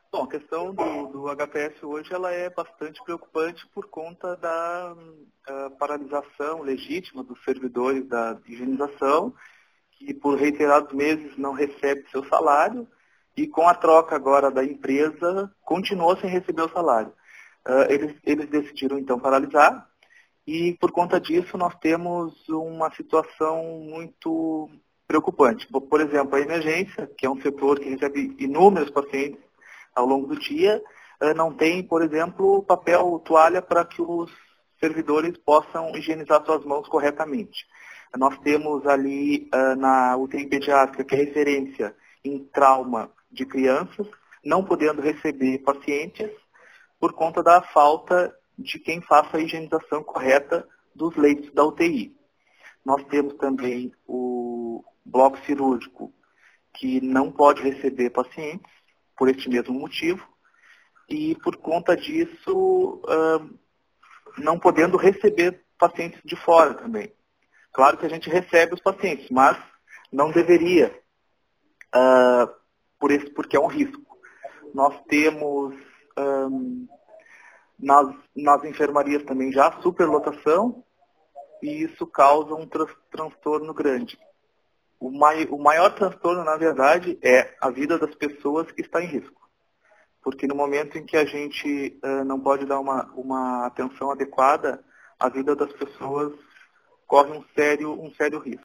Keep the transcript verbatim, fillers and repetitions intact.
Bom, a questão do, do H P S hoje ela é bastante preocupante por conta da uh, paralisação legítima dos servidores da higienização, que por reiterados meses não recebe seu salário e com a troca agora da empresa continuou sem receber o salário. Uh, eles, eles decidiram então paralisar e por conta disso nós temos uma situação muito preocupante. Por exemplo, a emergência, que é um setor que recebe inúmeros pacientes ao longo do dia, não tem, por exemplo, papel toalha para que os servidores possam higienizar suas mãos corretamente. Nós temos ali na U T I pediátrica, que é referência em trauma de crianças, não podendo receber pacientes por conta da falta de quem faça a higienização correta dos leitos da U T I. Nós temos também o bloco cirúrgico, que não pode receber pacientes, por este mesmo motivo, e por conta disso, uh, não podendo receber pacientes de fora também. Claro que a gente recebe os pacientes, mas não deveria, uh, por esse, porque é um risco. Nós temos um, nas, nas enfermarias também já superlotação, e isso causa um tra transtorno grande. O, mai o maior transtorno, na verdade, é a vida das pessoas que está em risco. Porque no momento em que a gente uh, não pode dar uma, uma atenção adequada, a vida das pessoas corre um sério, um sério risco.